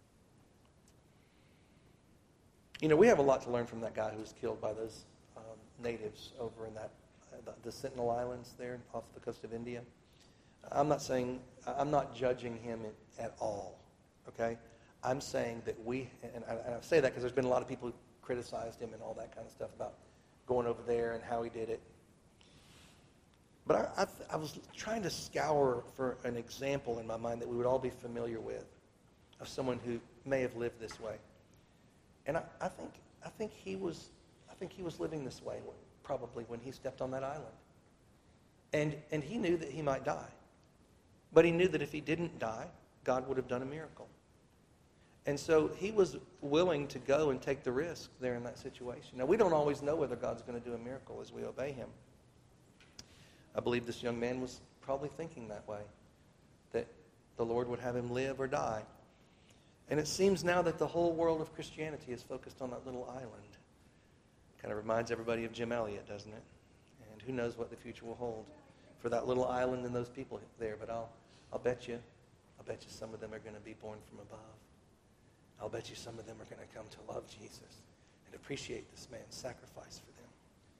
You know, we have a lot to learn from that guy who was killed by those um, natives over in that uh, the, the Sentinel Islands there off the coast of India. I'm not saying, I'm not judging him at all, okay? I'm saying that we, and I, and I say that because there's been a lot of people who criticized him and all that kind of stuff about going over there and how he did it. But I, I, I was trying to scour for an example in my mind that we would all be familiar with of someone who may have lived this way. And I, I think I think he was I think he was living this way probably when he stepped on that island. And and he knew that he might die. But he knew that if he didn't die, God would have done a miracle. And so he was willing to go and take the risk there in that situation. Now, we don't always know whether God's going to do a miracle as we obey him. I believe this young man was probably thinking that way, that the Lord would have him live or die. And it seems now that the whole world of Christianity is focused on that little island. Kind of reminds everybody of Jim Elliot, doesn't it? And who knows what the future will hold for that little island and those people there. But I'll, I'll bet you, I'll bet you some of them are going to be born from above. I'll bet you some of them are going to come to love Jesus and appreciate this man's sacrifice for them.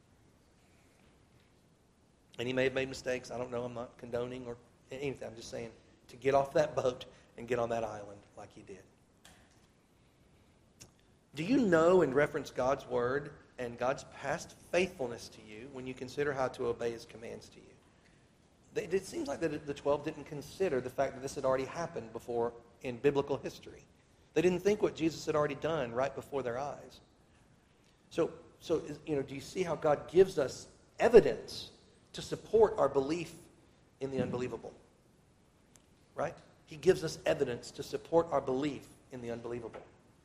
And he may have made mistakes. I don't know. I'm not condoning or anything. I'm just saying to get off that boat and get on that island like he did. Do you know and reference God's word and God's past faithfulness to you when you consider how to obey his commands to you? It seems like that the twelve didn't consider the fact that this had already happened before in biblical history. They didn't think what Jesus had already done right before their eyes. So, so you know, do you see how God gives us evidence to support our belief in the unbelievable? Right? He gives us evidence to support our belief in the unbelievable.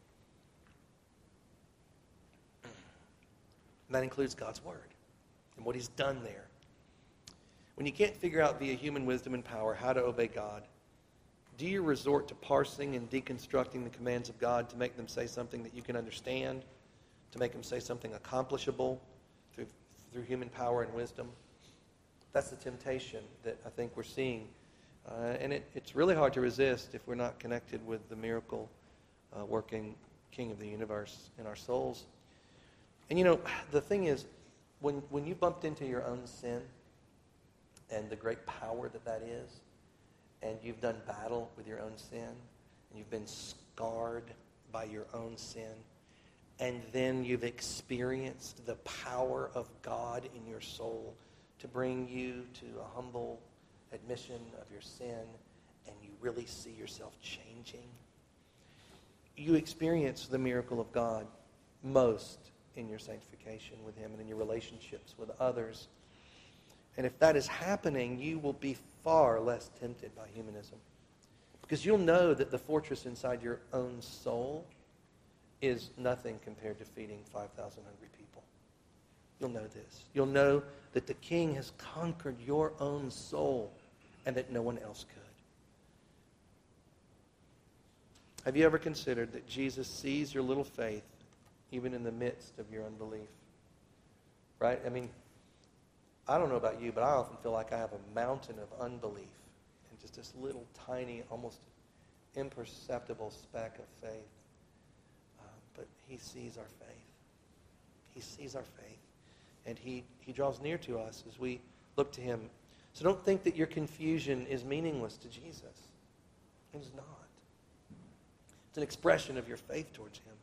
And that includes God's word and what he's done there. When you can't figure out via human wisdom and power how to obey God, do you resort to parsing and deconstructing the commands of God to make them say something that you can understand, to make them say something accomplishable through, through human power and wisdom? That's the temptation that I think we're seeing. Uh, and it, it's really hard to resist if we're not connected with the miracle uh, working King of the universe in our souls. And you know, the thing is, when, when you bumped into your own sin and the great power that that is, and you've done battle with your own sin, and you've been scarred by your own sin, and then you've experienced the power of God in your soul to bring you to a humble admission of your sin, and you really see yourself changing, you experience the miracle of God most in your sanctification with him and in your relationships with others. And if that is happening, you will be far less tempted by humanism. Because you'll know that the fortress inside your own soul is nothing compared to feeding five thousand hungry people. You'll know this. You'll know that the King has conquered your own soul and that no one else could. Have you ever considered that Jesus sees your little faith even in the midst of your unbelief? Right? I mean, I don't know about you, but I often feel like I have a mountain of unbelief and just this little tiny, almost imperceptible speck of faith. Uh, but he sees our faith. He sees our faith. And he, he draws near to us as we look to him. So don't think that your confusion is meaningless to Jesus. It is not. It's an expression of your faith towards him.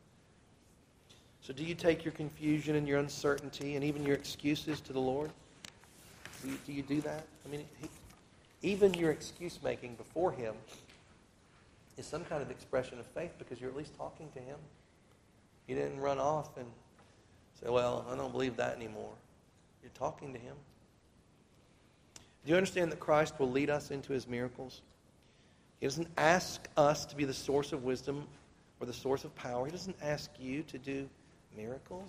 So do you take your confusion and your uncertainty and even your excuses to the Lord? Do you do, you do that? I mean, he, even your excuse making before him is some kind of expression of faith because you're at least talking to him. You didn't run off and say, well, I don't believe that anymore. You're talking to him. Do you understand that Christ will lead us into his miracles? He doesn't ask us to be the source of wisdom or the source of power. He doesn't ask you to do miracles.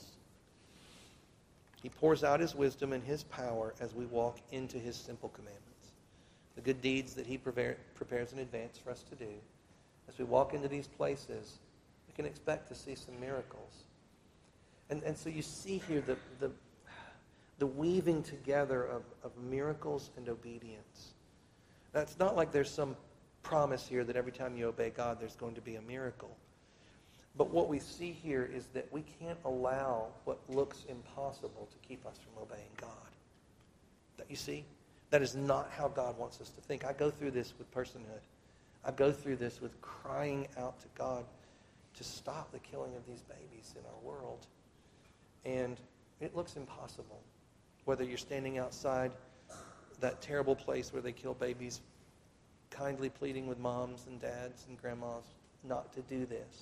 He pours out his wisdom and his power as we walk into his simple commandments. The good deeds that he prepare, prepares in advance for us to do. As we walk into these places, we can expect to see some miracles. And, and so you see here the, the, the weaving together of, of miracles and obedience. Now, it's not like there's some promise here that every time you obey God, there's going to be a miracle. But what we see here is that we can't allow what looks impossible to keep us from obeying God. That you see? That is not how God wants us to think. I go through this with personhood. I go through this with crying out to God to stop the killing of these babies in our world. And it looks impossible. Whether you're standing outside that terrible place where they kill babies, kindly pleading with moms and dads and grandmas not to do this.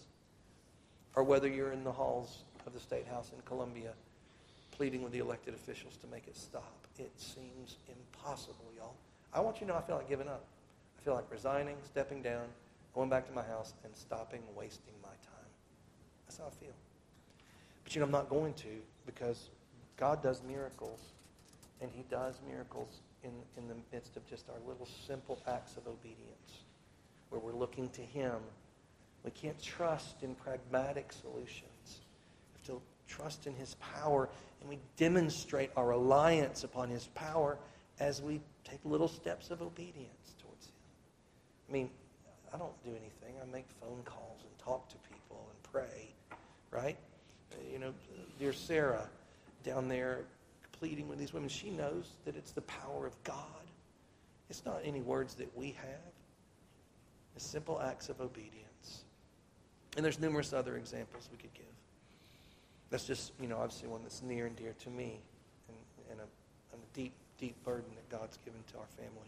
Or whether you're in the halls of the State House in Columbia pleading with the elected officials to make it stop. It seems impossible, y'all. I want you to know I feel like giving up. I feel like resigning, stepping down, going back to my house, and stopping wasting my time. That's how I feel. But you know, I'm not going to, because God does miracles, and he does miracles in, in the midst of just our little simple acts of obedience, where we're looking to him. We can't trust in pragmatic solutions. We have to trust in his power, and we demonstrate our reliance upon his power as we take little steps of obedience towards him. I mean, I don't do anything. I make phone calls and talk to people and pray, right? You know, dear Sarah down there pleading with these women, she knows that it's the power of God. It's not any words that we have. It's simple acts of obedience. And there's numerous other examples we could give. That's just, you know, obviously one that's near and dear to me and, and, a, and a deep, deep burden that God's given to our family.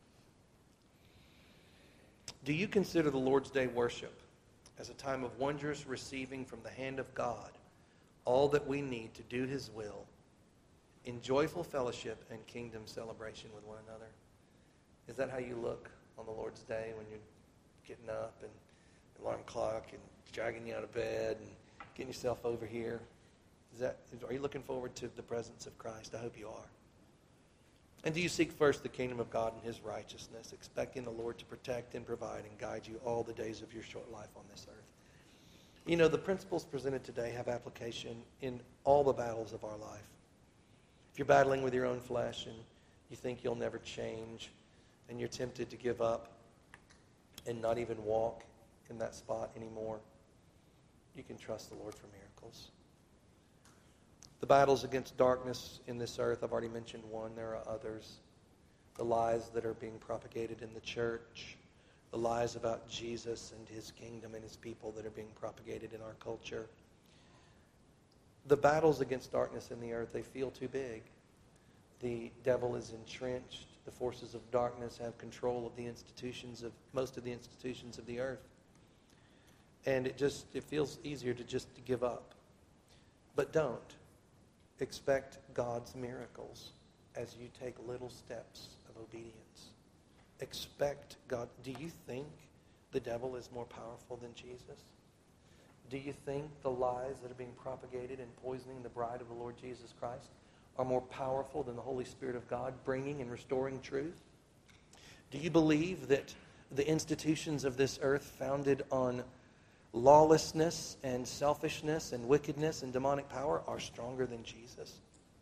Do you consider the Lord's Day worship as a time of wondrous receiving from the hand of God all that we need to do his will in joyful fellowship and kingdom celebration with one another? Is that how you look on the Lord's Day when you're getting up and the alarm clock and dragging you out of bed and getting yourself over here? Is that, are you looking forward to the presence of Christ? I hope you are. And do you seek first the kingdom of God and his righteousness, expecting the Lord to protect and provide and guide you all the days of your short life on this earth? You know, the principles presented today have application in all the battles of our life. If you're battling with your own flesh and you think you'll never change and you're tempted to give up and not even walk in that spot anymore, you can trust the Lord for miracles. The battles against darkness in this earth, I've already mentioned one. There are others. The lies that are being propagated in the church, the lies about Jesus and his kingdom and his people that are being propagated in our culture. The battles against darkness in the earth, they feel too big. The devil is entrenched. The forces of darkness have control of the institutions of most of the institutions of the earth. And it just it feels easier to just to give up. But don't. Expect God's miracles as you take little steps of obedience. Expect God. Do you think the devil is more powerful than Jesus? Do you think the lies that are being propagated and poisoning the bride of the Lord Jesus Christ are more powerful than the Holy Spirit of God bringing and restoring truth? Do you believe that the institutions of this earth founded on lawlessness and selfishness and wickedness and demonic power are stronger than Jesus?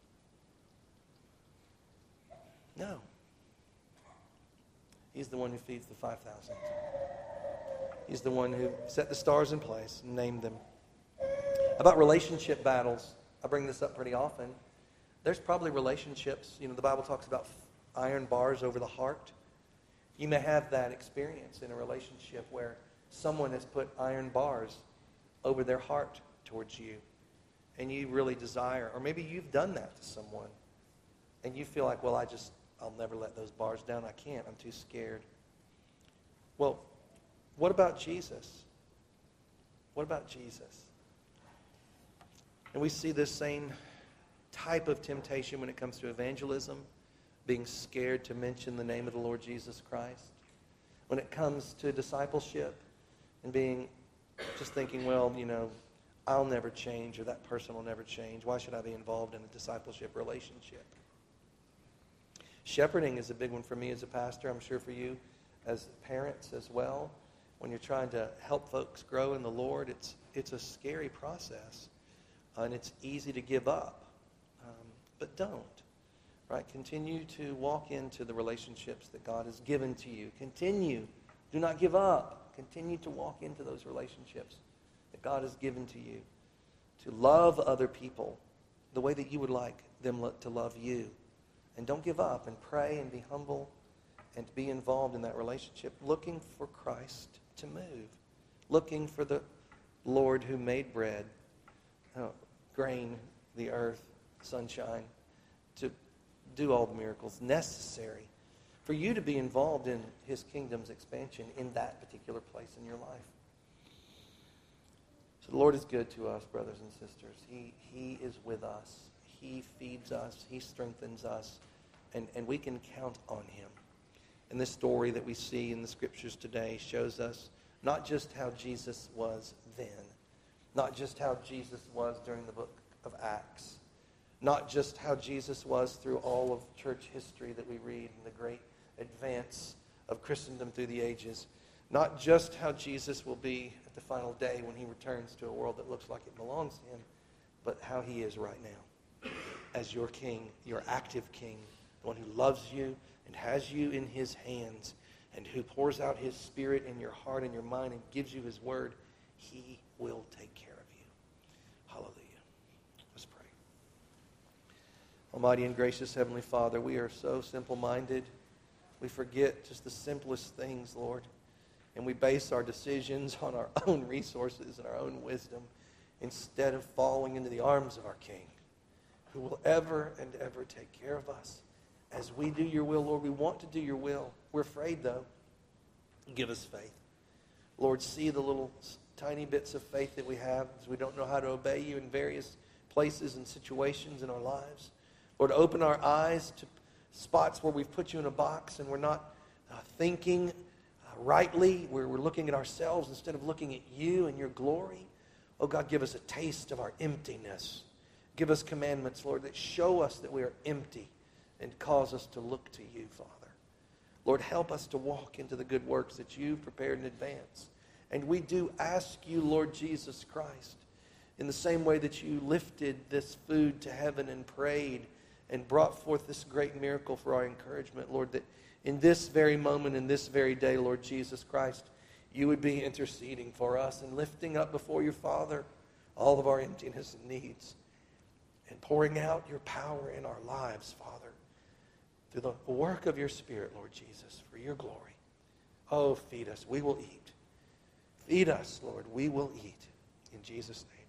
No. He's the one who feeds the five thousand. He's the one who set the stars in place and named them. About relationship battles, I bring this up pretty often. There's probably relationships, you know, the Bible talks about iron bars over the heart. You may have that experience in a relationship where someone has put iron bars over their heart towards you, and you really desire, or maybe you've done that to someone, and you feel like, well, I just, I'll never let those bars down. I can't. I'm too scared. Well, what about Jesus? What about Jesus? And we see this same type of temptation when it comes to evangelism, being scared to mention the name of the Lord Jesus Christ. When it comes to discipleship and being just thinking, well, you know, I'll never change, or that person will never change. Why should I be involved in a discipleship relationship? Shepherding is a big one for me as a pastor. I'm sure for you as parents as well. When you're trying to help folks grow in the Lord, it's it's a scary process. Uh, and it's easy to give up. Um, but don't. Right? Continue to walk into the relationships that God has given to you. Continue. Do not give up. Continue to walk into those relationships that God has given to you. To love other people the way that you would like them lo- to love you. And don't give up, and pray and be humble and to be involved in that relationship, looking for Christ to move. Looking for the Lord who made bread, uh, grain, the earth, sunshine, to do all the miracles necessary for you to be involved in his kingdom's expansion in that particular place in your life. So the Lord is good to us, brothers and sisters. He, he is with us. He feeds us. He strengthens us. And, and we can count on him. And this story that we see in the scriptures today shows us not just how Jesus was then, not just how Jesus was during the book of Acts, not just how Jesus was through all of church history that we read in the great advance of Christendom through the ages, not just how Jesus will be at the final day when he returns to a world that looks like it belongs to him, but how he is right now as your king, your active king, the one who loves you and has you in his hands and who pours out his spirit in your heart and your mind and gives you his word. He will take care of you. Hallelujah. Let's pray. Almighty and gracious Heavenly Father, we are so simple-minded. We forget just the simplest things, Lord. And we base our decisions on our own resources and our own wisdom instead of falling into the arms of our King, who will ever and ever take care of us as we do your will. Lord, we want to do your will. We're afraid, though. Give us faith. Lord, see the little tiny bits of faith that we have as we don't know how to obey you in various places and situations in our lives. Lord, open our eyes to spots where we've put you in a box and we're not uh, thinking uh, rightly, where we're looking at ourselves instead of looking at you and your glory. Oh God, give us a taste of our emptiness. Give us commandments, Lord, that show us that we are empty and cause us to look to you, Father. Lord, help us to walk into the good works that you've prepared in advance. And we do ask you, Lord Jesus Christ, in the same way that you lifted this food to heaven and prayed and brought forth this great miracle for our encouragement, Lord, that in this very moment, in this very day, Lord Jesus Christ, you would be interceding for us and lifting up before your Father all of our emptiness and needs and pouring out your power in our lives, Father, through the work of your Spirit, Lord Jesus, for your glory. Oh, feed us. We will eat. Feed us, Lord. We will eat. In Jesus' name.